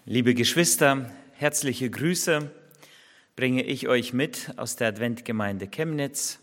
Liebe Geschwister, herzliche Grüße bringe ich euch mit aus der Adventgemeinde Chemnitz.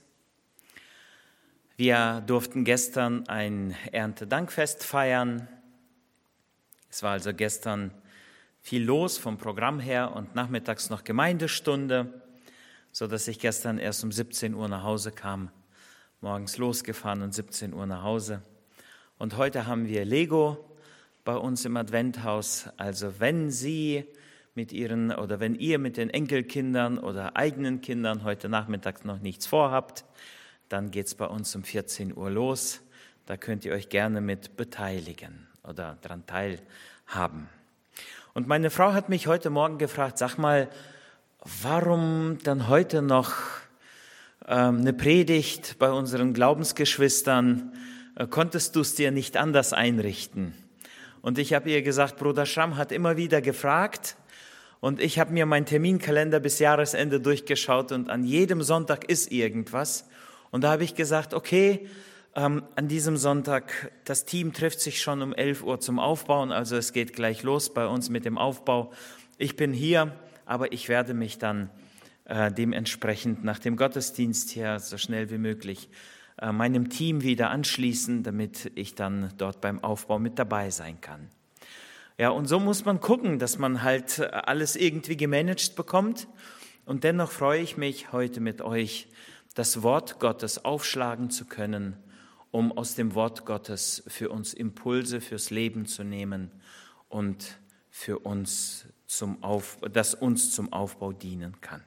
Wir durften gestern ein Erntedankfest feiern. Es war also gestern viel los vom Programm her und nachmittags noch Gemeindestunde, sodass ich gestern erst um 17 Uhr nach Hause kam, morgens losgefahren und 17 Uhr nach Hause. Und heute haben wir Lego bei uns im Adventhaus. Also wenn ihr mit den Enkelkindern oder eigenen Kindern heute Nachmittag noch nichts vorhabt, dann geht es bei uns um 14 Uhr los. Da könnt ihr euch gerne mit beteiligen oder daran teilhaben. Und meine Frau hat mich heute Morgen gefragt, sag mal, warum dann heute noch eine Predigt bei unseren Glaubensgeschwistern? Konntest du es dir nicht anders einrichten? Und ich habe ihr gesagt, Bruder Schramm hat immer wieder gefragt und ich habe mir meinen Terminkalender bis Jahresende durchgeschaut und an jedem Sonntag ist irgendwas. Und da habe ich gesagt, okay, an diesem Sonntag, das Team trifft sich schon um 11 Uhr zum Aufbauen, also es geht gleich los bei uns mit dem Aufbau. Ich bin hier, aber ich werde mich dann dementsprechend nach dem Gottesdienst hier so schnell wie möglich meinem Team wieder anschließen, damit ich dann dort beim Aufbau mit dabei sein kann. Ja, und so muss man gucken, dass man halt alles irgendwie gemanagt bekommt. Und dennoch freue ich mich, heute mit euch das Wort Gottes aufschlagen zu können, um aus dem Wort Gottes für uns Impulse fürs Leben zu nehmen und für uns das uns zum Aufbau dienen kann.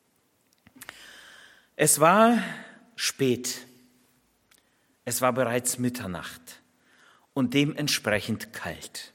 Es war spät. Es war bereits Mitternacht und dementsprechend kalt.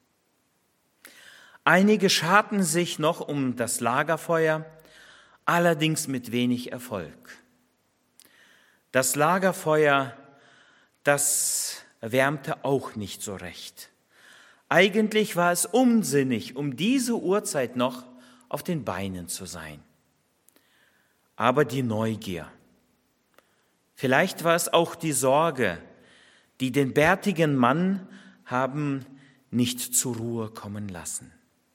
Einige scharten sich noch um das Lagerfeuer, allerdings mit wenig Erfolg. Das Lagerfeuer, das wärmte auch nicht so recht. Eigentlich war es unsinnig, um diese Uhrzeit noch auf den Beinen zu sein. Aber die Neugier, vielleicht war es auch die Sorge, die den bärtigen Mann haben nicht zur Ruhe kommen lassen.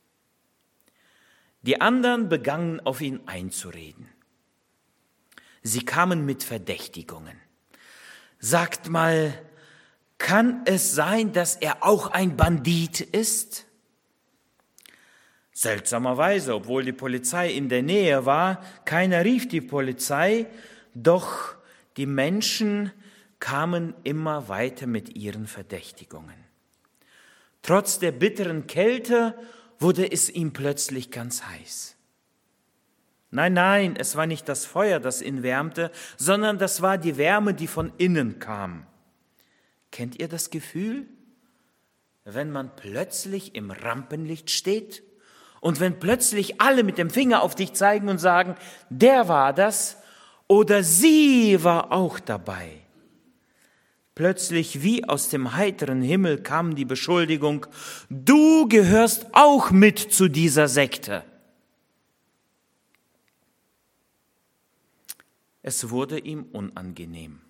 Die anderen begannen auf ihn einzureden. Sie kamen mit Verdächtigungen. Sagt mal, kann es sein, dass er auch ein Bandit ist? Seltsamerweise, obwohl die Polizei in der Nähe war, keiner rief die Polizei, doch die Menschen kamen immer weiter mit ihren Verdächtigungen. Trotz der bitteren Kälte wurde es ihm plötzlich ganz heiß. Nein, es war nicht das Feuer, das ihn wärmte, sondern das war die Wärme, die von innen kam. Kennt ihr das Gefühl, wenn man plötzlich im Rampenlicht steht und wenn plötzlich alle mit dem Finger auf dich zeigen und sagen, der war das, oder sie war auch dabei. Plötzlich wie aus dem heiteren Himmel kam die Beschuldigung, du gehörst auch mit zu dieser Sekte. Es wurde ihm unangenehm.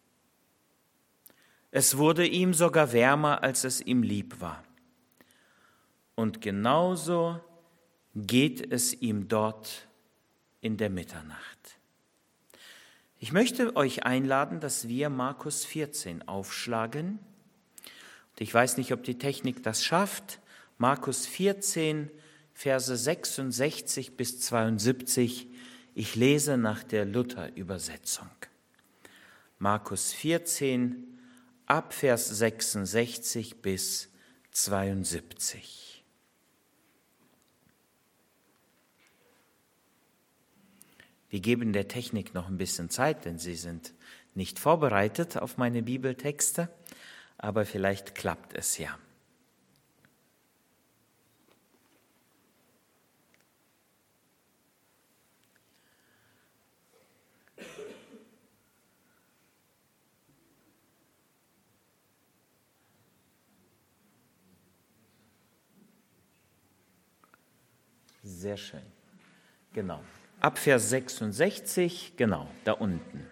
Es wurde ihm sogar wärmer, als es ihm lieb war. Und genauso geht es ihm dort in der Mitternacht. Ich möchte euch einladen, dass wir Markus 14 aufschlagen. Und ich weiß nicht, ob die Technik das schafft. Markus 14, Verse 66 bis 72. Ich lese nach der Luther-Übersetzung. Markus 14, ab Vers 66 bis 72. Wir geben der Technik noch ein bisschen Zeit, denn sie sind nicht vorbereitet auf meine Bibeltexte, aber vielleicht klappt es ja. Sehr schön. Genau. Ab Vers 66, genau, da unten.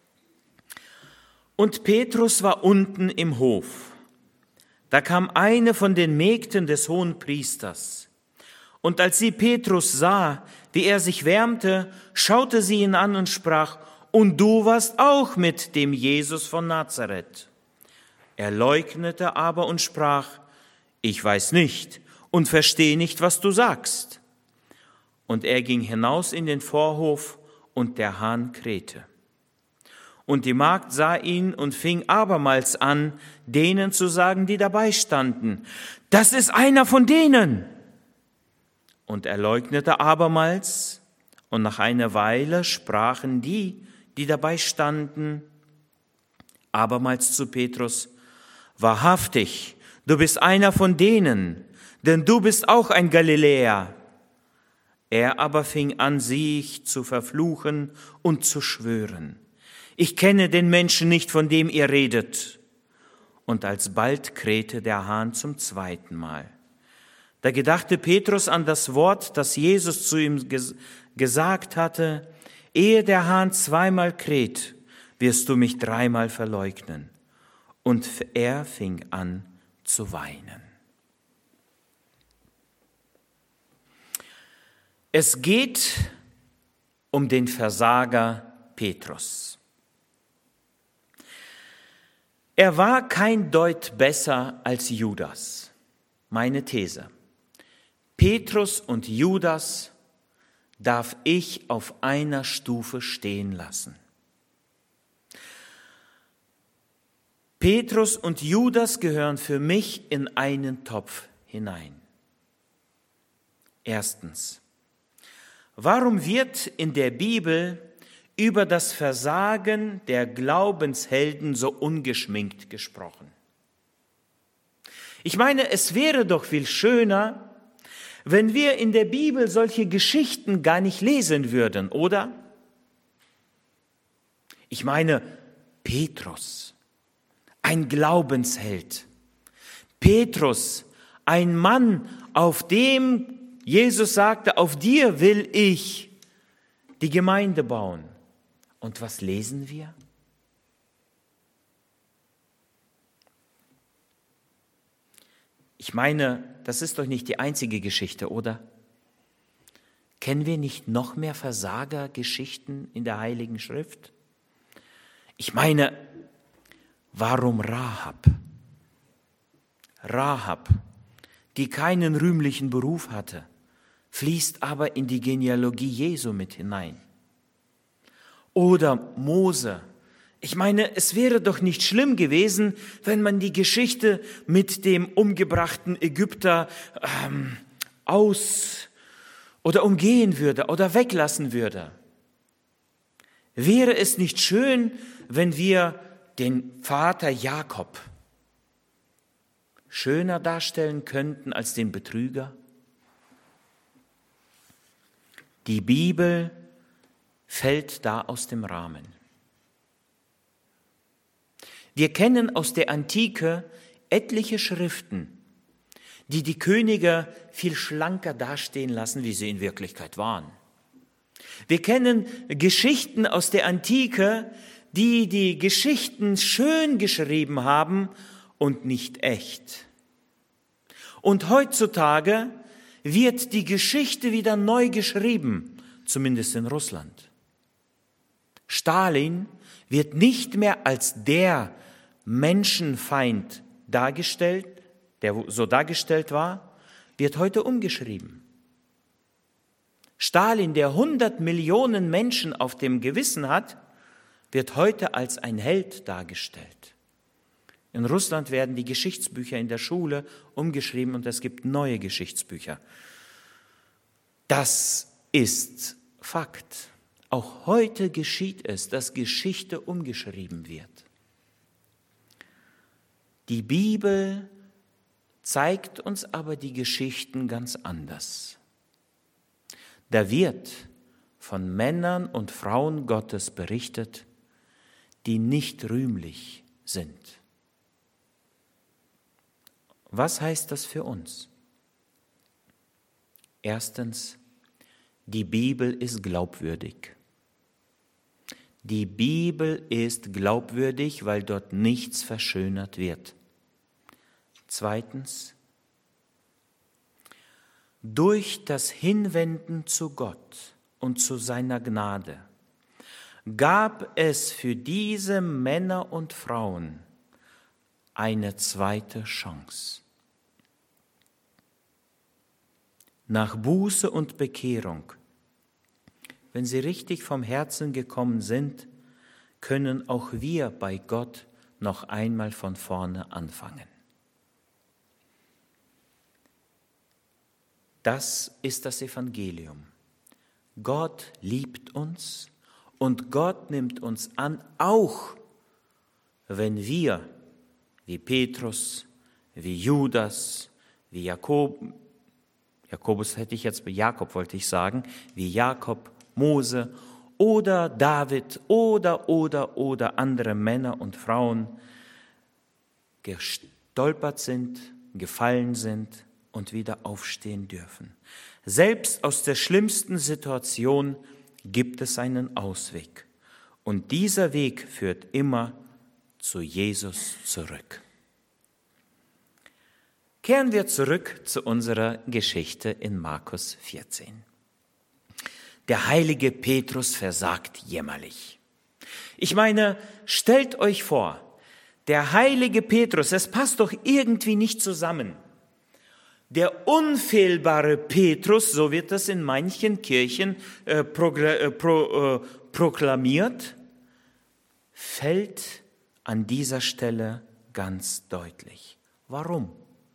Und Petrus war unten im Hof. Da kam eine von den Mägden des Hohenpriesters. Und als sie Petrus sah, wie er sich wärmte, schaute sie ihn an und sprach: Und du warst auch mit dem Jesus von Nazareth. Er leugnete aber und sprach: Ich weiß nicht und verstehe nicht, was du sagst. Und er ging hinaus in den Vorhof, und der Hahn krähte. Und die Magd sah ihn und fing abermals an, denen zu sagen, die dabei standen: Das ist einer von denen. Und er leugnete abermals, und nach einer Weile sprachen die, die dabei standen, abermals zu Petrus: Wahrhaftig, du bist einer von denen, denn du bist auch ein Galiläer. Er aber fing an, sich zu verfluchen und zu schwören: Ich kenne den Menschen nicht, von dem ihr redet. Und alsbald krähte der Hahn zum zweiten Mal. Da gedachte Petrus an das Wort, das Jesus zu ihm gesagt hatte: Ehe der Hahn zweimal kräht, wirst du mich dreimal verleugnen. Und er fing an zu weinen. Es geht um den Versager Petrus. Er war kein Deut besser als Judas. Meine These: Petrus und Judas darf ich auf einer Stufe stehen lassen. Petrus und Judas gehören für mich in einen Topf hinein. Erstens: Warum wird in der Bibel über das Versagen der Glaubenshelden so ungeschminkt gesprochen? Ich meine, es wäre doch viel schöner, wenn wir in der Bibel solche Geschichten gar nicht lesen würden, oder? Ich meine, Petrus, ein Glaubensheld. Petrus, ein Mann, auf dem Jesus sagte: Auf dir will ich die Gemeinde bauen. Und was lesen wir? Ich meine, das ist doch nicht die einzige Geschichte, oder? Kennen wir nicht noch mehr Versagergeschichten in der Heiligen Schrift? Ich meine, warum Rahab? Rahab, die keinen rühmlichen Beruf hatte, fließt aber in die Genealogie Jesu mit hinein. Oder Mose. Ich meine, es wäre doch nicht schlimm gewesen, wenn man die Geschichte mit dem umgebrachten Ägypter umgehen würde oder weglassen würde. Wäre es nicht schön, wenn wir den Vater Jakob schöner darstellen könnten als den Betrüger? Die Bibel fällt da aus dem Rahmen. Wir kennen aus der Antike etliche Schriften, die die Könige viel schlanker dastehen lassen, wie sie in Wirklichkeit waren. Wir kennen Geschichten aus der Antike, die die Geschichten schön geschrieben haben und nicht echt. Und heutzutage wird die Geschichte wieder neu geschrieben, zumindest in Russland. Stalin wird nicht mehr als der Menschenfeind dargestellt, der so dargestellt war, wird heute umgeschrieben. Stalin, der 100 Millionen Menschen auf dem Gewissen hat, wird heute als ein Held dargestellt. In Russland werden die Geschichtsbücher in der Schule umgeschrieben und es gibt neue Geschichtsbücher. Das ist Fakt. Auch heute geschieht es, dass Geschichte umgeschrieben wird. Die Bibel zeigt uns aber die Geschichten ganz anders. Da wird von Männern und Frauen Gottes berichtet, die nicht rühmlich sind. Was heißt das für uns? Erstens, die Bibel ist glaubwürdig. Die Bibel ist glaubwürdig, weil dort nichts verschönert wird. Zweitens, durch das Hinwenden zu Gott und zu seiner Gnade gab es für diese Männer und Frauen eine zweite Chance. Nach Buße und Bekehrung, wenn sie richtig vom Herzen gekommen sind, können auch wir bei Gott noch einmal von vorne anfangen. Das ist das Evangelium. Gott liebt uns und Gott nimmt uns an, auch wenn wir, wie Petrus, wie Judas, wie Jakob wollte ich sagen, wie Jakob, Mose oder David oder andere Männer und Frauen gestolpert sind, gefallen sind und wieder aufstehen dürfen. Selbst aus der schlimmsten Situation gibt es einen Ausweg. Und dieser Weg führt immer zu Jesus zurück. Kehren wir zurück zu unserer Geschichte in Markus 14. Der heilige Petrus versagt jämmerlich. Ich meine, stellt euch vor, der heilige Petrus, es passt doch irgendwie nicht zusammen. Der unfehlbare Petrus, so wird das in manchen Kirchen proklamiert, fällt an dieser Stelle ganz deutlich. Warum?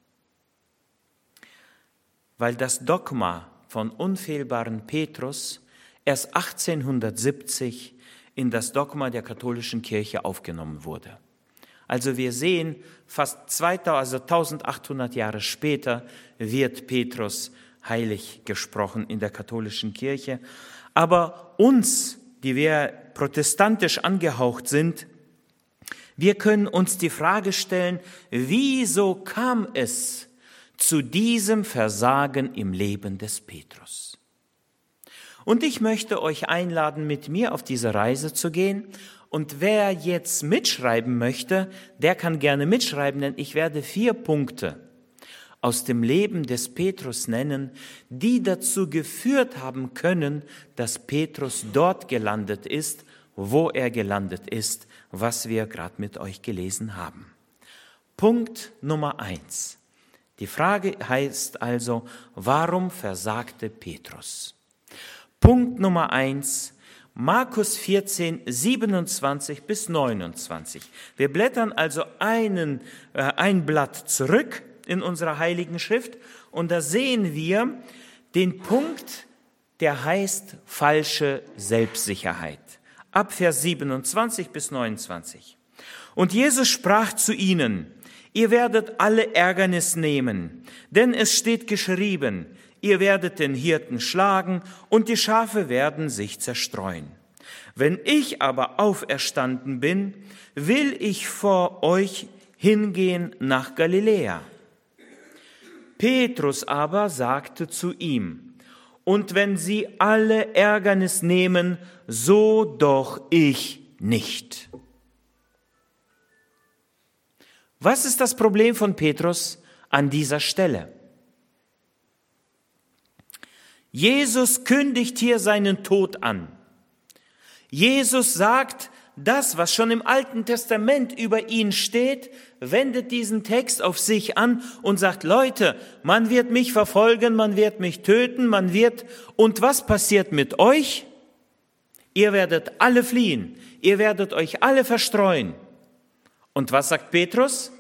Weil das Dogma von unfehlbaren Petrus erst 1870 in das Dogma der katholischen Kirche aufgenommen wurde. Also wir sehen, fast 1800 Jahre später wird Petrus heilig gesprochen in der katholischen Kirche. Aber uns, die wir protestantisch angehaucht sind, wir können uns die Frage stellen, wieso kam es zu diesem Versagen im Leben des Petrus? Und ich möchte euch einladen, mit mir auf diese Reise zu gehen. Und wer jetzt mitschreiben möchte, der kann gerne mitschreiben, denn ich werde 4 Punkte aus dem Leben des Petrus nennen, die dazu geführt haben können, dass Petrus dort gelandet ist, wo er gelandet ist, was wir gerade mit euch gelesen haben. Punkt Nummer 1. Die Frage heißt also, warum versagte Petrus? Punkt Nummer 1, Markus 14, 27 bis 29. Wir blättern also ein Blatt zurück in unserer Heiligen Schrift und da sehen wir den Punkt, der heißt falsche Selbstsicherheit. Ab Vers 27 bis 29. Und Jesus sprach zu ihnen, ihr werdet alle Ärgernis nehmen, denn es steht geschrieben, ihr werdet den Hirten schlagen und die Schafe werden sich zerstreuen. Wenn ich aber auferstanden bin, will ich vor euch hingehen nach Galiläa. Petrus aber sagte zu ihm, und wenn sie alle Ärgernis nehmen, so doch ich nicht. Was ist das Problem von Petrus an dieser Stelle? Jesus kündigt hier seinen Tod an. Jesus sagt, das, was schon im Alten Testament über ihn steht, wendet diesen Text auf sich an und sagt, Leute, man wird mich verfolgen, man wird mich töten, und was passiert mit euch? Ihr werdet alle fliehen, ihr werdet euch alle verstreuen. Und was sagt Petrus?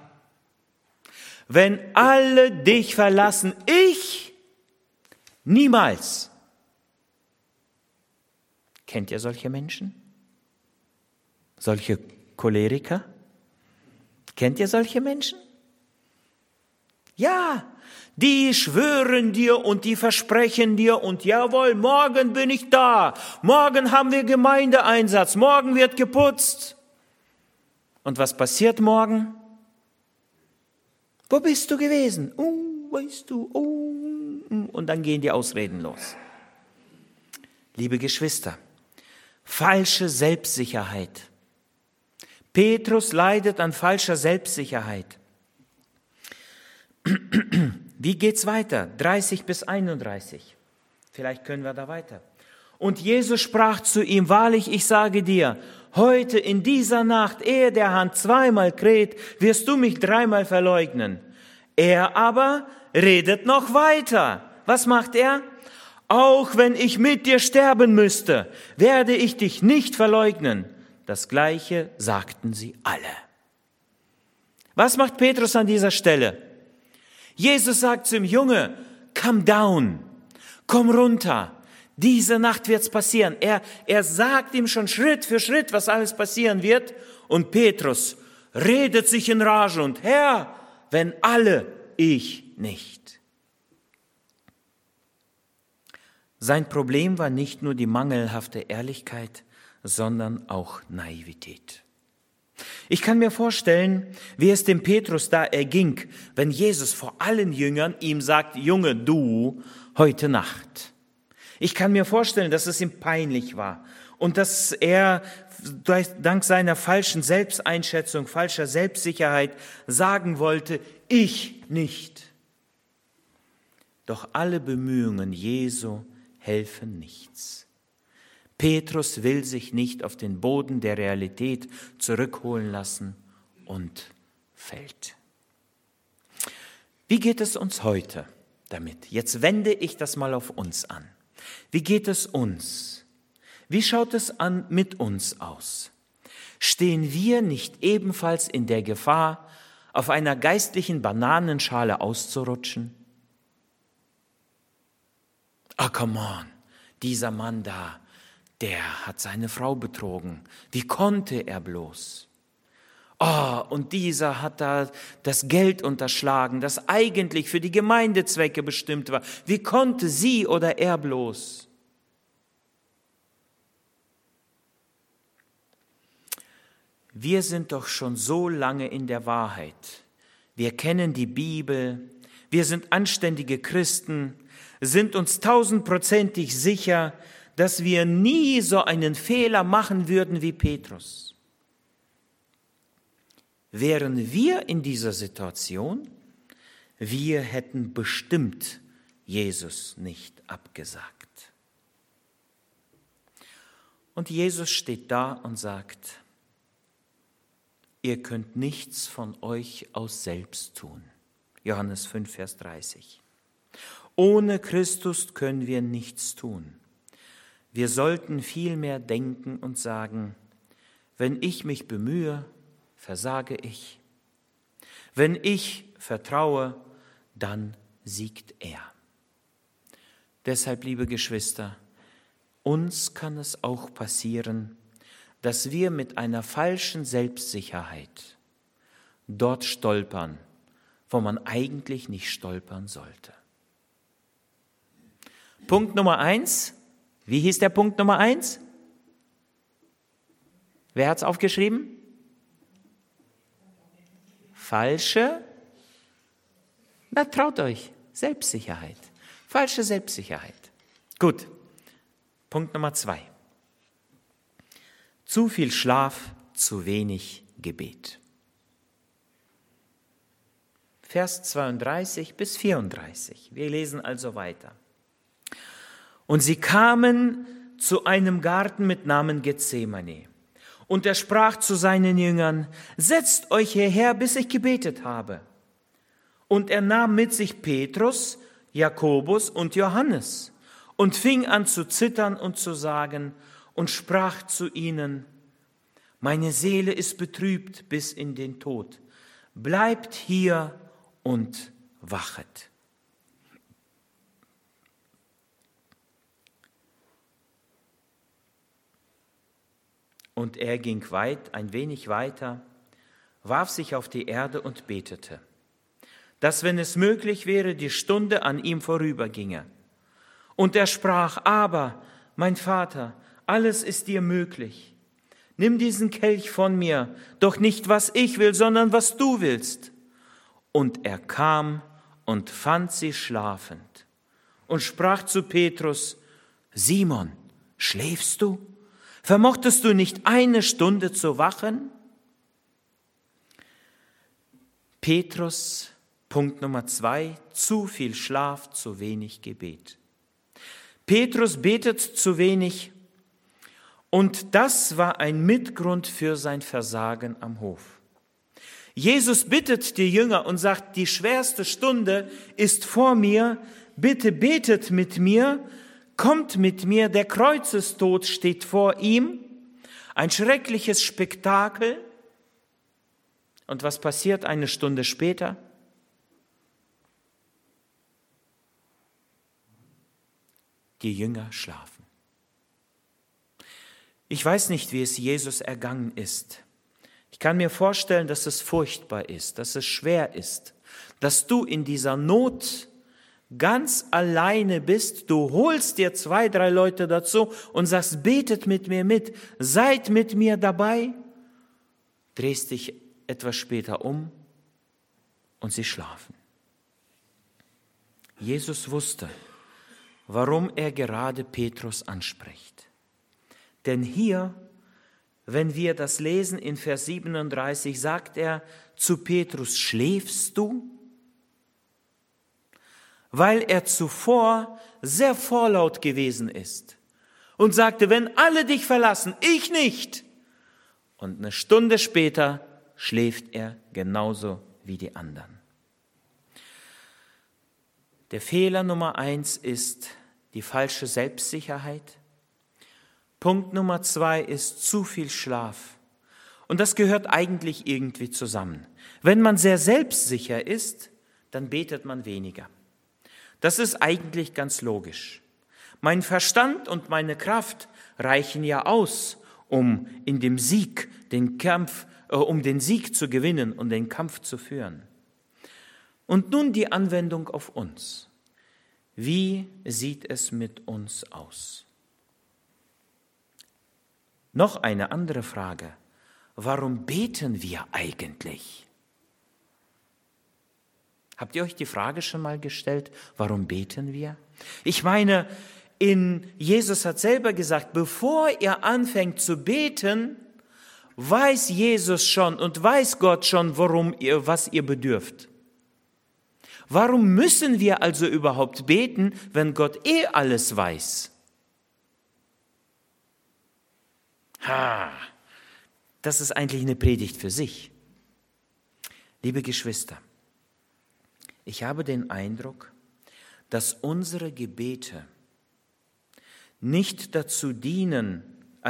Wenn alle dich verlassen, ich niemals. Kennt ihr solche Menschen? Solche Choleriker? Kennt ihr solche Menschen? Ja, die schwören dir und die versprechen dir und jawohl, morgen bin ich da, morgen haben wir Gemeindeeinsatz, morgen wird geputzt. Und was passiert morgen? Wo bist du gewesen? Weißt du, und dann gehen die Ausreden los. Liebe Geschwister, falsche Selbstsicherheit. Wir Wie geht's weiter? 30 bis 31. Vielleicht können wir da weiter. Und Jesus sprach zu ihm, wahrlich, ich sage dir, heute in dieser Nacht, ehe der Hahn zweimal kräht, wirst du mich dreimal verleugnen. Er aber redet noch weiter. Was macht er? Auch wenn ich mit dir sterben müsste, werde ich dich nicht verleugnen. Das Gleiche sagten sie alle. Was macht Petrus an dieser Stelle? Jesus sagt zum Junge, come down, komm runter. Diese Nacht wird's passieren. Er sagt ihm schon Schritt für Schritt, was alles passieren wird. Und Petrus redet sich in Rage und Herr, wenn alle, ich nicht. Sein Problem war nicht nur die mangelhafte Ehrlichkeit, sondern auch Naivität. Ich kann mir vorstellen, wie es dem Petrus da erging, wenn Jesus vor allen Jüngern ihm sagt, Junge, du, heute Nacht. Ich kann mir vorstellen, dass es ihm peinlich war und dass er dank seiner falschen Selbsteinschätzung, falscher Selbstsicherheit sagen wollte, ich nicht. Doch alle Bemühungen Jesu helfen nichts. Petrus will sich nicht auf den Boden der Realität zurückholen lassen und fällt. Wie geht es uns heute damit? Jetzt wende ich das mal auf uns an. Wie geht es uns? Wie schaut es mit uns aus? Stehen wir nicht ebenfalls in der Gefahr, auf einer geistlichen Bananenschale auszurutschen? Ah, come on, dieser Mann da, der hat seine Frau betrogen. Wie konnte er bloß? Oh, und dieser hat da das Geld unterschlagen, das eigentlich für die Gemeindezwecke bestimmt war. Wie konnte sie oder er bloß? Wir sind doch schon so lange in der Wahrheit. Wir kennen die Bibel, wir sind anständige Christen, sind uns 1000%ig sicher, dass wir nie so einen Fehler machen würden wie Petrus. Wären wir in dieser Situation, wir hätten bestimmt Jesus nicht abgesagt. Und Jesus steht da und sagt, ihr könnt nichts von euch aus selbst tun. Johannes 5, Vers 30. Ohne Christus können wir nichts tun. Wir sollten vielmehr denken und sagen, wenn ich mich bemühe, versage ich. Wenn ich vertraue, dann siegt er. Deshalb, liebe Geschwister, uns kann es auch passieren, dass wir mit einer falschen Selbstsicherheit dort stolpern, wo man eigentlich nicht stolpern sollte. Punkt Nummer 1. Wie hieß der Punkt Nummer 1? Wer hat es aufgeschrieben? Falsche, na traut euch, Selbstsicherheit. Falsche Selbstsicherheit. Gut, Punkt Nummer 2. Zu viel Schlaf, zu wenig Gebet. Vers 32 bis 34. Wir lesen also weiter. Und sie kamen zu einem Garten mit Namen Gethsemane. Und er sprach zu seinen Jüngern, setzt euch hierher, bis ich gebetet habe. Und er nahm mit sich Petrus, Jakobus und Johannes und fing an zu zittern und zu sagen und sprach zu ihnen, meine Seele ist betrübt bis in den Tod. Bleibt hier und wachet. Und er ging ein wenig weiter, warf sich auf die Erde und betete, dass, wenn es möglich wäre, die Stunde an ihm vorüberginge. Und er sprach, aber, mein Vater, alles ist dir möglich. Nimm diesen Kelch von mir, doch nicht, was ich will, sondern was du willst. Und er kam und fand sie schlafend und sprach zu Petrus, Simon, schläfst du? Vermochtest du nicht eine Stunde zu wachen? Petrus Punkt Nummer 2, zu viel Schlaf, zu wenig Gebet. Petrus betet zu wenig und das war ein Mitgrund für sein Versagen am Hof. Jesus bittet die Jünger und sagt, die schwerste Stunde ist vor mir, bitte betet mit mir, kommt mit mir, der Kreuzestod steht vor ihm, ein schreckliches Spektakel. Und was passiert eine Stunde später? Die Jünger schlafen. Ich weiß nicht, wie es Jesus ergangen ist. Ich kann mir vorstellen, dass es furchtbar ist, dass es schwer ist, dass du in dieser Not ganz alleine bist. Du holst dir 2, 3 Leute dazu und sagst, betet mit mir mit, seid mit mir dabei, drehst dich etwas später um und sie schlafen. Jesus wusste, warum er gerade Petrus anspricht. Denn hier, wenn wir das lesen in Vers 37, sagt er zu Petrus, schläfst du? Weil er zuvor sehr vorlaut gewesen ist und sagte, wenn alle dich verlassen, ich nicht. Und eine Stunde später schläft er genauso wie die anderen. Der Fehler Nummer 1 ist die falsche Selbstsicherheit. Punkt Nummer 2 ist zu viel Schlaf. Und das gehört eigentlich irgendwie zusammen. Wenn man sehr selbstsicher ist, dann betet man weniger. Das ist eigentlich ganz logisch. Mein Verstand und meine Kraft reichen ja aus, um den Sieg zu gewinnen und den Kampf zu führen. Und nun die Anwendung auf uns. Wie sieht es mit uns aus? Noch eine andere Frage. Warum beten wir eigentlich? Habt ihr euch die Frage schon mal gestellt, warum beten wir? Ich meine, Jesus hat selber gesagt, bevor ihr anfängt zu beten, weiß Jesus schon und weiß Gott schon, was ihr bedürft. Warum müssen wir also überhaupt beten, wenn Gott alles weiß? Das ist eigentlich eine Predigt für sich. Liebe Geschwister, ich habe den Eindruck, dass unsere Gebete nicht dazu dienen,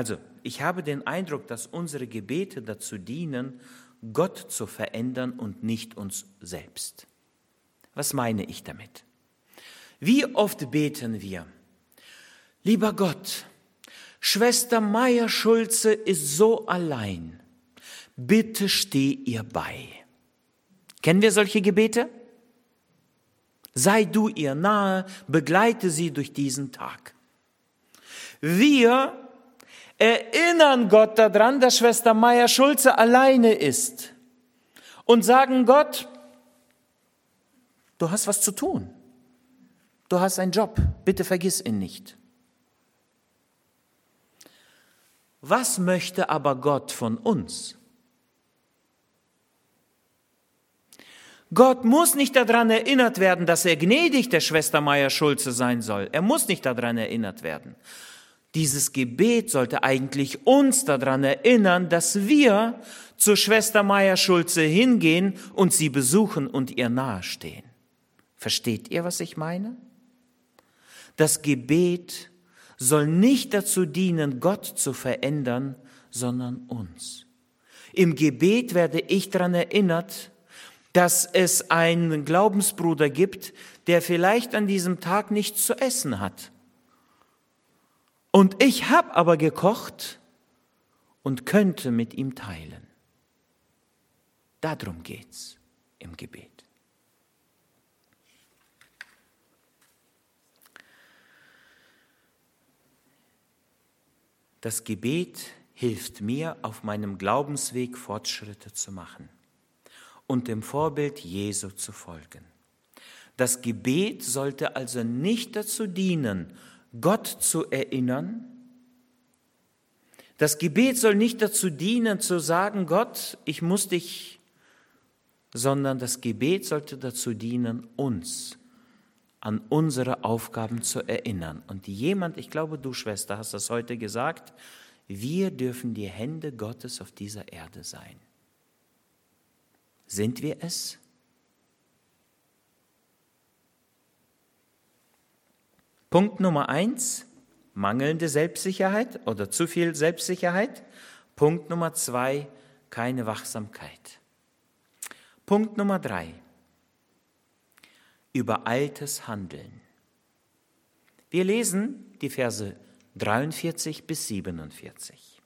Gott zu verändern und nicht uns selbst. Was meine ich damit? Wie oft beten wir, lieber Gott, Schwester Meier-Schulze ist so allein, bitte steh ihr bei. Kennen wir solche Gebete? Sei du ihr nahe, begleite sie durch diesen Tag. Wir erinnern Gott daran, dass Schwester Meier-Schulze alleine ist und sagen, Gott, du hast was zu tun. Du hast einen Job, bitte vergiss ihn nicht. Was möchte aber Gott von uns? Gott muss nicht daran erinnert werden, dass er gnädig der Schwester Meier-Schulze sein soll. Er muss nicht daran erinnert werden. Dieses Gebet sollte eigentlich uns daran erinnern, dass wir zur Schwester Meier-Schulze hingehen und sie besuchen und ihr nahestehen. Versteht ihr, was ich meine? Das Gebet soll nicht dazu dienen, Gott zu verändern, sondern uns. Im Gebet werde ich daran erinnert, dass es einen Glaubensbruder gibt, der vielleicht an diesem Tag nichts zu essen hat. Und ich habe aber gekocht und könnte mit ihm teilen. Darum geht's im Gebet. Das Gebet hilft mir, auf meinem Glaubensweg Fortschritte zu machen und dem Vorbild Jesu zu folgen. Das Gebet sollte also nicht dazu dienen, Gott zu erinnern. Das Gebet soll nicht dazu dienen, zu sagen, Gott, ich muss dich sondern das Gebet sollte dazu dienen, uns an unsere Aufgaben zu erinnern. Und ich glaube, du Schwester hast das heute gesagt, wir dürfen die Hände Gottes auf dieser Erde sein. Sind wir es? Punkt Nummer 1, mangelnde Selbstsicherheit oder zu viel Selbstsicherheit. Punkt Nummer 2, keine Wachsamkeit. Punkt Nummer 3, übereiltes Handeln. Wir lesen die Verse 43 bis 47.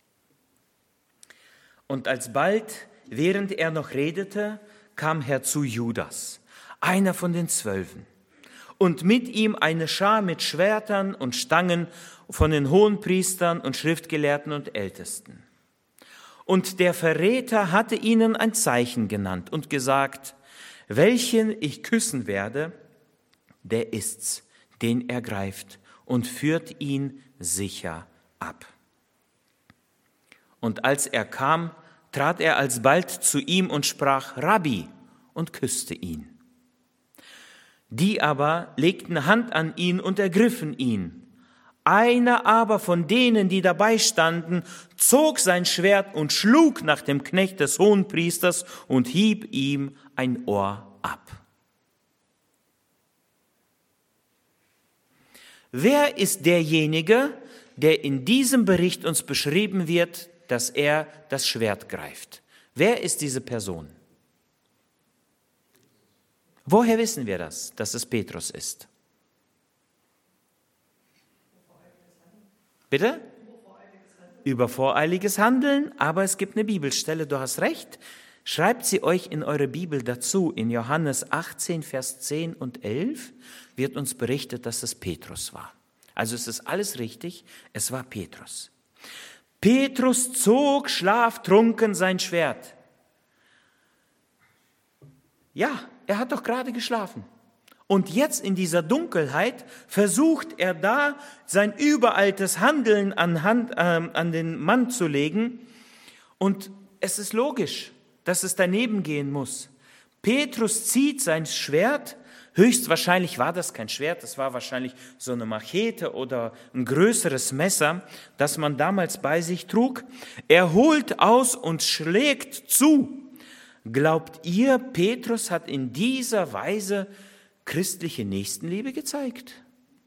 Und alsbald, während er noch redete, kam herzu Judas, einer von den 12, und mit ihm eine Schar mit Schwertern und Stangen von den Hohenpriestern und Schriftgelehrten und Ältesten. Und der Verräter hatte ihnen ein Zeichen genannt und gesagt, welchen ich küssen werde, der ist's, den er greift und führt ihn sicher ab. Und als er kam, trat er alsbald zu ihm und sprach, Rabbi, und küsste ihn. Die aber legten Hand an ihn und ergriffen ihn. Einer aber von denen, die dabei standen, zog sein Schwert und schlug nach dem Knecht des Hohenpriesters und hieb ihm ein Ohr ab. Wer ist derjenige, der in diesem Bericht uns beschrieben wird, dass er das Schwert greift? Wer ist diese Person? Woher wissen wir das, dass es Petrus ist? Bitte? Über voreiliges Handeln, aber es gibt eine Bibelstelle, du hast recht. Schreibt sie euch in eure Bibel dazu. In Johannes 18, Vers 10 und 11 wird uns berichtet, dass es Petrus war. Also es ist alles richtig, es war Petrus. Petrus zog schlaftrunken sein Schwert. Ja, er hat doch gerade geschlafen. Und jetzt in dieser Dunkelheit versucht er da, sein übereiltes Handeln an den Mann zu legen. Und es ist logisch, dass es daneben gehen muss. Petrus zieht sein Schwert, höchstwahrscheinlich war das kein Schwert, das war wahrscheinlich so eine Machete oder ein größeres Messer, das man damals bei sich trug. Er holt aus und schlägt zu. Glaubt ihr, Petrus hat in dieser Weise christliche Nächstenliebe gezeigt?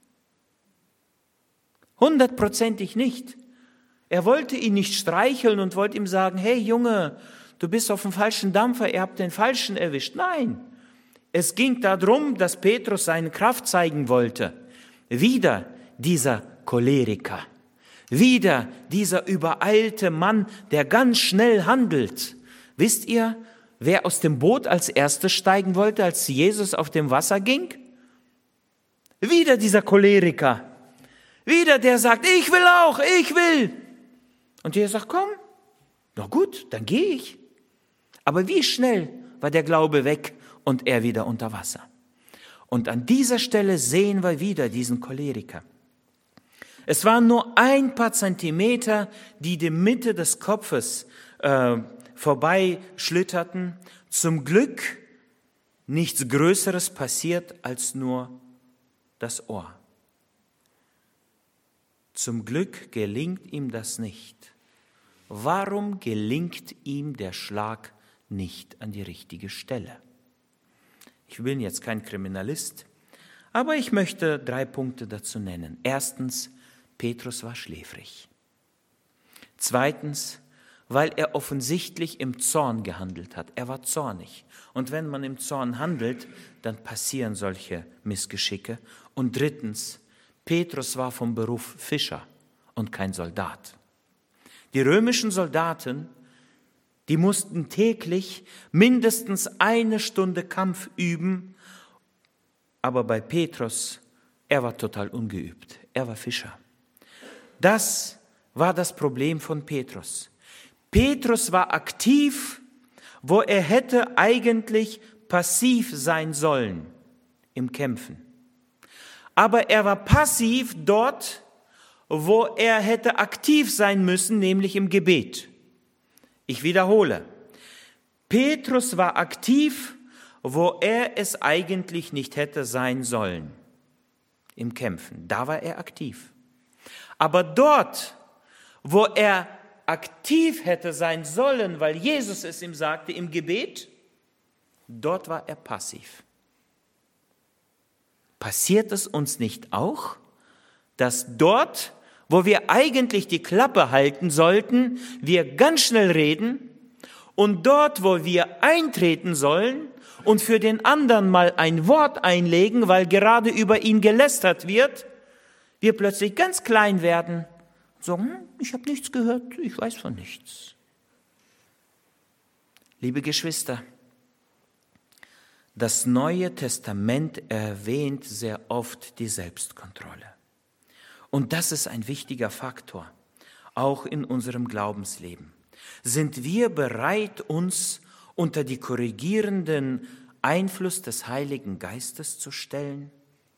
100%ig nicht. Er wollte ihn nicht streicheln und wollte ihm sagen, hey Junge, du bist auf dem falschen Dampfer, ihr habt den Falschen erwischt. Nein, es ging darum, dass Petrus seine Kraft zeigen wollte. Wieder dieser Choleriker, wieder dieser übereilte Mann, der ganz schnell handelt. Wisst ihr, wer aus dem Boot als erstes steigen wollte, als Jesus auf dem Wasser ging? Wieder dieser Choleriker. Wieder der sagt, ich will auch, ich will. Und Jesus sagt, komm, na gut, dann gehe ich. Aber wie schnell war der Glaube weg und er wieder unter Wasser. Und an dieser Stelle sehen wir wieder diesen Choleriker. Es waren nur ein paar Zentimeter, die die Mitte des Kopfes vorbeischlitterten. Zum Glück nichts Größeres passiert als nur das Ohr. Zum Glück gelingt ihm das nicht. Warum gelingt ihm der Schlag nicht an die richtige Stelle? Ich bin jetzt kein Kriminalist, aber ich möchte 3 Punkte dazu nennen. Erstens, Petrus war schläfrig. Zweitens, weil er offensichtlich im Zorn gehandelt hat. Er war zornig. Und wenn man im Zorn handelt, dann passieren solche Missgeschicke. Und drittens, Petrus war vom Beruf Fischer und kein Soldat. Die römischen Soldaten, die mussten täglich mindestens 1 Stunde Kampf üben. Aber bei Petrus, er war total ungeübt. Er war Fischer. Das war das Problem von Petrus. Petrus war aktiv, wo er hätte eigentlich passiv sein sollen im Kämpfen. Aber er war passiv dort, wo er hätte aktiv sein müssen, nämlich im Gebet. Ich wiederhole. Petrus war aktiv, wo er es eigentlich nicht hätte sein sollen, im Kämpfen. Da war er aktiv. Aber dort, wo er aktiv hätte sein sollen, weil Jesus es ihm sagte, im Gebet, dort war er passiv. Passiert es uns nicht auch, dass dort, wo wir eigentlich die Klappe halten sollten, wir ganz schnell reden und dort, wo wir eintreten sollen und für den anderen mal ein Wort einlegen, weil gerade über ihn gelästert wird, wir plötzlich ganz klein werden und sagen, ich habe nichts gehört, ich weiß von nichts. Liebe Geschwister, das Neue Testament erwähnt sehr oft die Selbstkontrolle. Und das ist ein wichtiger Faktor, auch in unserem Glaubensleben. Sind wir bereit, uns unter die korrigierenden Einfluss des Heiligen Geistes zu stellen?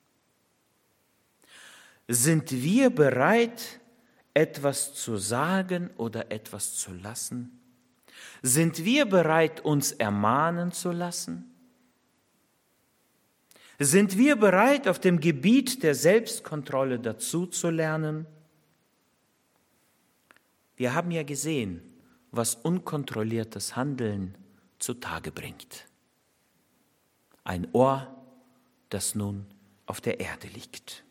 Sind wir bereit, etwas zu sagen oder etwas zu lassen? Sind wir bereit, uns ermahnen zu lassen? Sind wir bereit, auf dem Gebiet der Selbstkontrolle dazu zu lernen? Wir haben ja gesehen, was unkontrolliertes Handeln zutage bringt. Ein Ohr, das nun auf der Erde liegt.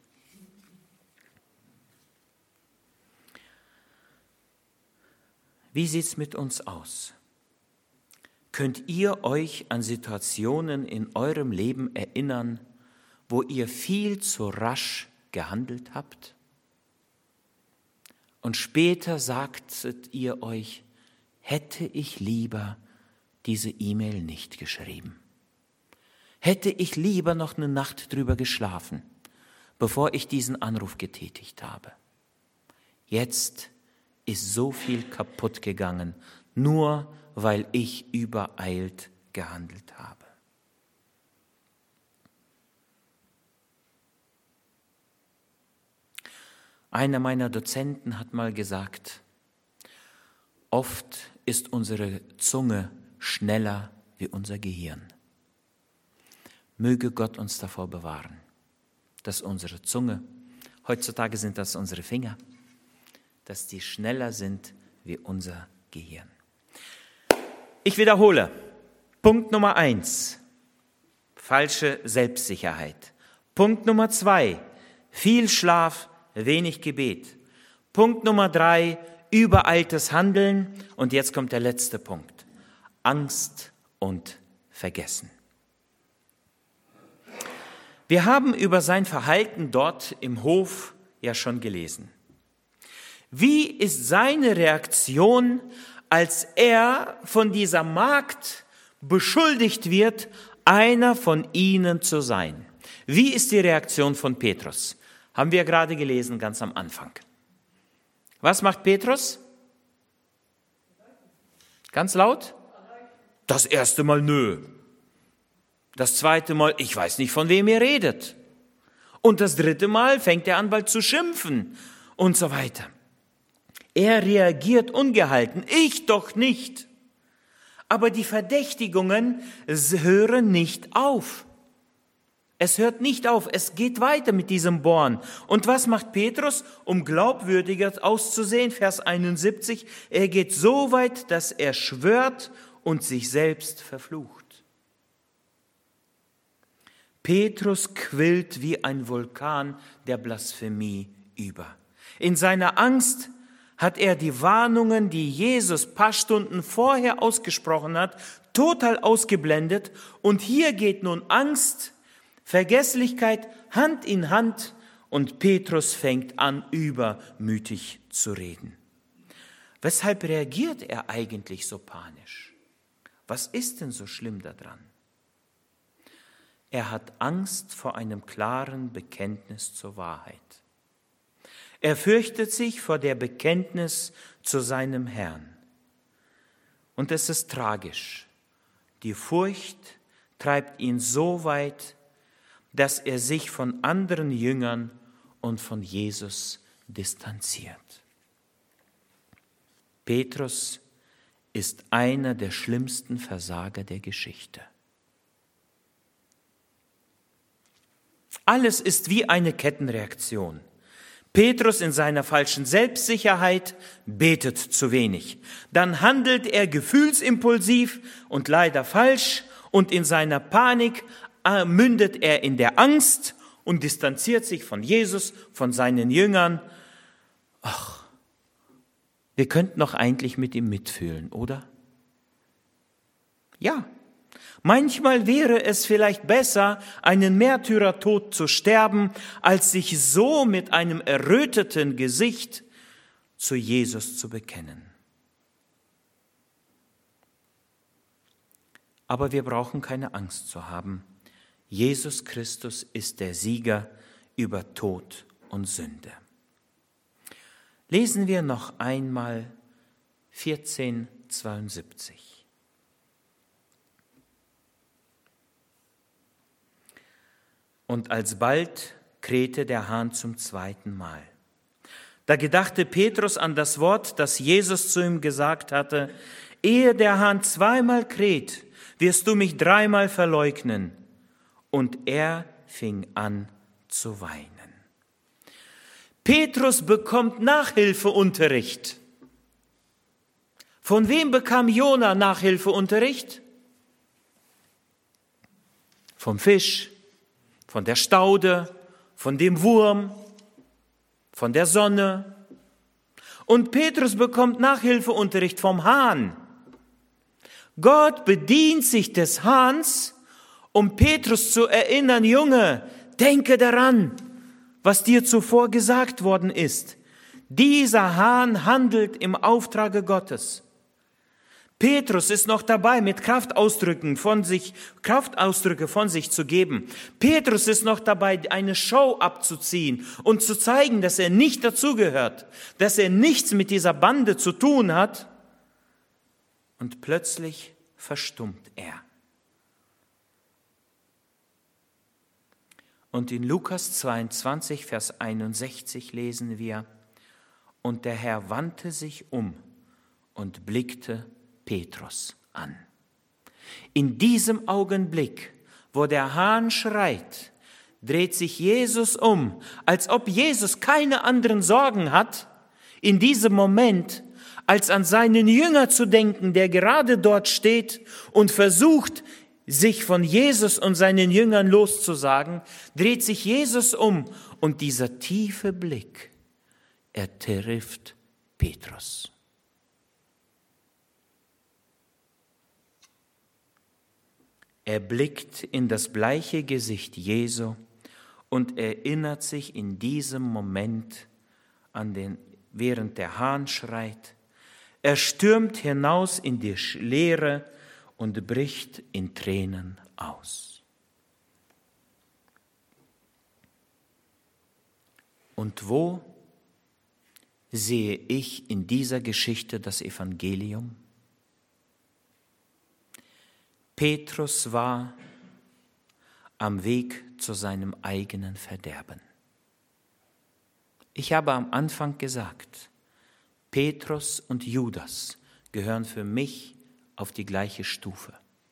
Wie sieht es mit uns aus? Könnt ihr euch an Situationen in eurem Leben erinnern, wo ihr viel zu rasch gehandelt habt? Und später sagtet ihr euch, hätte ich lieber diese E-Mail nicht geschrieben. Hätte ich lieber noch eine Nacht drüber geschlafen, bevor ich diesen Anruf getätigt habe. Jetzt ist so viel kaputt gegangen, nur weil ich übereilt gehandelt habe. Einer meiner Dozenten hat mal gesagt, oft ist unsere Zunge schneller wie unser Gehirn. Möge Gott uns davor bewahren, dass unsere Zunge, heutzutage sind das unsere Finger, dass die schneller sind wie unser Gehirn. Ich wiederhole, Punkt Nummer 1, falsche Selbstsicherheit. Punkt Nummer 2, viel Schlaf, wenig Gebet. Punkt Nummer 3, übereiltes Handeln. Und jetzt kommt der letzte Punkt, Angst und Vergessen. Wir haben über sein Verhalten dort im Hof ja schon gelesen. Wie ist seine Reaktion, als er von dieser Magd beschuldigt wird, einer von ihnen zu sein? Wie ist die Reaktion von Petrus? Haben wir gerade gelesen, ganz am Anfang. Was macht Petrus? Ganz laut? Das erste Mal nö. Das zweite Mal, ich weiß nicht, von wem ihr redet. Und das dritte Mal fängt er an, bald zu schimpfen und so weiter. Er reagiert ungehalten, ich doch nicht. Aber die Verdächtigungen hören nicht auf. Es hört nicht auf, es geht weiter mit diesem Bohren. Und was macht Petrus, um glaubwürdiger auszusehen? Vers 71, er geht so weit, dass er schwört und sich selbst verflucht. Petrus quillt wie ein Vulkan der Blasphemie über. In seiner Angst hat er die Warnungen, die Jesus ein paar Stunden vorher ausgesprochen hat, total ausgeblendet. Und hier geht nun Angst, Vergesslichkeit Hand in Hand und Petrus fängt an, übermütig zu reden. Weshalb reagiert er eigentlich so panisch? Was ist denn so schlimm daran? Er hat Angst vor einem klaren Bekenntnis zur Wahrheit. Er fürchtet sich vor der Bekenntnis zu seinem Herrn. Und es ist tragisch. Die Furcht treibt ihn so weit, dass er sich von anderen Jüngern und von Jesus distanziert. Petrus ist einer der schlimmsten Versager der Geschichte. Alles ist wie eine Kettenreaktion. Petrus in seiner falschen Selbstsicherheit betet zu wenig. Dann handelt er gefühlsimpulsiv und leider falsch, und in seiner Panik mündet er in der Angst und distanziert sich von Jesus, von seinen Jüngern. Ach, wir könnten doch eigentlich mit ihm mitfühlen, oder? Ja. Manchmal wäre es vielleicht besser, einen Märtyrertod zu sterben, als sich so mit einem erröteten Gesicht zu Jesus zu bekennen. Aber wir brauchen keine Angst zu haben. Jesus Christus ist der Sieger über Tod und Sünde. Lesen wir noch einmal 14,72. Und alsbald krähte der Hahn zum zweiten Mal. Da gedachte Petrus an das Wort, das Jesus zu ihm gesagt hatte: Ehe der Hahn zweimal kräht, wirst du mich dreimal verleugnen. Und er fing an zu weinen. Petrus bekommt Nachhilfeunterricht. Von wem bekam Jona Nachhilfeunterricht? Vom Fisch, von der Staude, von dem Wurm, von der Sonne. Und Petrus bekommt Nachhilfeunterricht vom Hahn. Gott bedient sich des Hahns, um Petrus zu erinnern: Junge, denke daran, was dir zuvor gesagt worden ist. Dieser Hahn handelt im Auftrage Gottes. Petrus ist noch dabei, mit Kraftausdrücke von sich zu geben. Petrus ist noch dabei, eine Show abzuziehen und zu zeigen, dass er nicht dazugehört, dass er nichts mit dieser Bande zu tun hat. Und plötzlich verstummt er. Und in Lukas 22, Vers 61 lesen wir: Und der Herr wandte sich um und blickte Petrus an. In diesem Augenblick, wo der Hahn schreit, dreht sich Jesus um, als ob Jesus keine anderen Sorgen hat, in diesem Moment, als an seinen Jünger zu denken, der gerade dort steht und versucht, sich von Jesus und seinen Jüngern loszusagen, dreht sich Jesus um und dieser tiefe Blick, er trifft Petrus. Er blickt in das bleiche Gesicht Jesu und erinnert sich in diesem Moment während der Hahn schreit. Er stürmt hinaus in die Leere und bricht in Tränen aus. Und wo sehe ich in dieser Geschichte das Evangelium? Petrus war am Weg zu seinem eigenen Verderben. Ich habe am Anfang gesagt, Petrus und Judas gehören für mich auf die gleiche Stufe.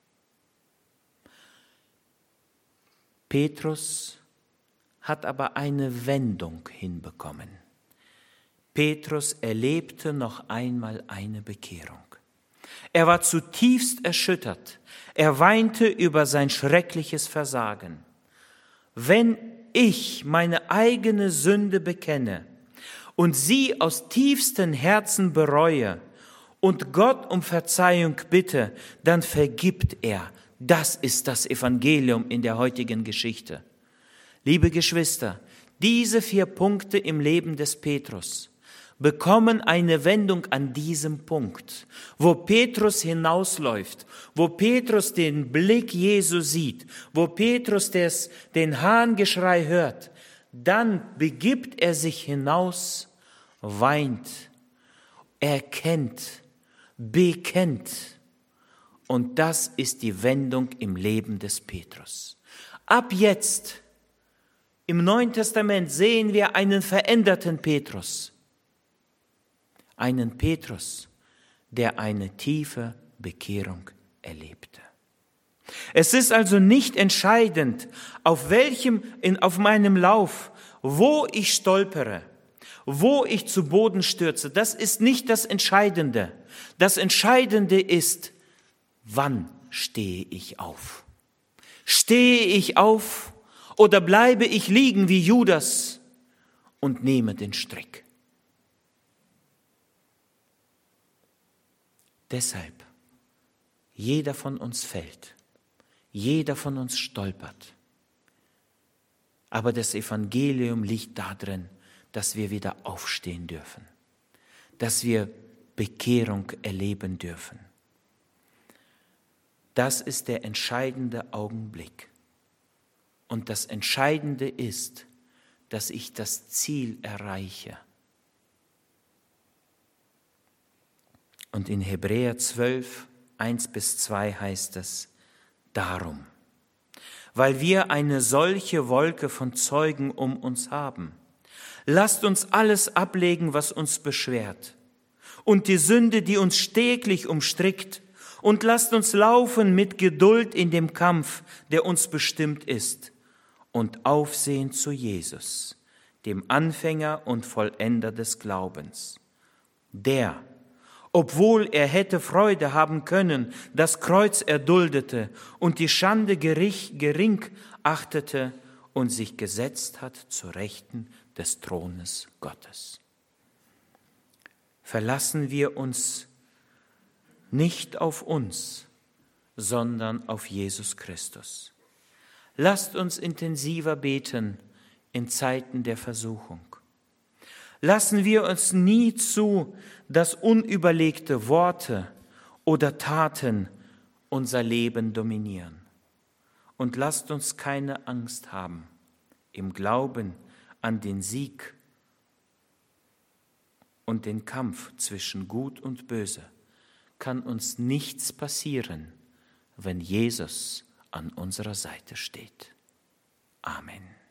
Petrus hat aber eine Wendung hinbekommen. Petrus erlebte noch einmal eine Bekehrung. Er war zutiefst erschüttert. Er weinte über sein schreckliches Versagen. Wenn ich meine eigene Sünde bekenne und sie aus tiefstem Herzen bereue und Gott um Verzeihung bitte, dann vergibt er. Das ist das Evangelium in der heutigen Geschichte. Liebe Geschwister, diese 4 Punkte im Leben des Petrus bekommen eine Wendung an diesem Punkt, wo Petrus hinausläuft, wo Petrus den Blick Jesu sieht, wo Petrus den Hahngeschrei hört. Dann begibt er sich hinaus, weint, erkennt, bekennt. Und das ist die Wendung im Leben des Petrus. Ab jetzt, im Neuen Testament, sehen wir einen veränderten Petrus. Einen Petrus, der eine tiefe Bekehrung erlebte. Es ist also nicht entscheidend, auf meinem Lauf, wo ich stolpere, wo ich zu Boden stürze. Das ist nicht das Entscheidende. Das Entscheidende ist, wann stehe ich auf? Stehe ich auf oder bleibe ich liegen wie Judas und nehme den Strick? Deshalb, jeder von uns fällt, jeder von uns stolpert. Aber das Evangelium liegt darin, dass wir wieder aufstehen dürfen, dass wir Bekehrung erleben dürfen. Das ist der entscheidende Augenblick. Und das Entscheidende ist, dass ich das Ziel erreiche. Und in Hebräer 12, 1-2 heißt es, darum, weil wir eine solche Wolke von Zeugen um uns haben, lasst uns alles ablegen, was uns beschwert, und die Sünde, die uns täglich umstrickt, und lasst uns laufen mit Geduld in dem Kampf, der uns bestimmt ist, und aufsehen zu Jesus, dem Anfänger und Vollender des Glaubens, der, obwohl er hätte Freude haben können, das Kreuz erduldete und die Schande gering achtete und sich gesetzt hat zu Rechten des Thrones Gottes. Verlassen wir uns nicht auf uns, sondern auf Jesus Christus. Lasst uns intensiver beten in Zeiten der Versuchung. Lassen wir uns nie zu, dass unüberlegte Worte oder Taten unser Leben dominieren. Und lasst uns keine Angst haben im Glauben an den Sieg und den Kampf zwischen Gut und Böse. Kann uns nichts passieren, wenn Jesus an unserer Seite steht. Amen.